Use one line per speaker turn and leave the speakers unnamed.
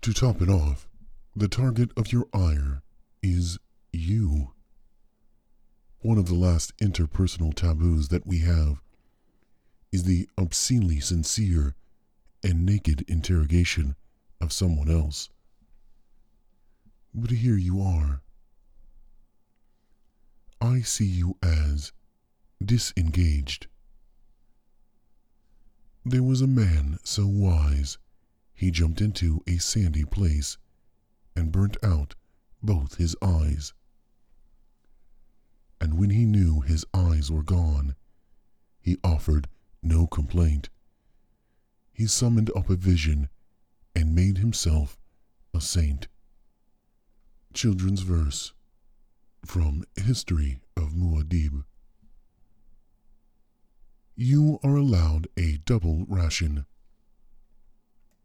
To top it off, the target of your ire is you. One of the last interpersonal taboos that we have is the obscenely sincere and naked interrogation of someone else. But here you are. I see you as disengaged. There was a man so wise, he jumped into a sandy place and burnt out both his eyes. And when he knew his eyes were gone, he offered no complaint. He summoned up a vision and made himself a saint. Children's verse from History of Muad'Dib. You are allowed a double ration.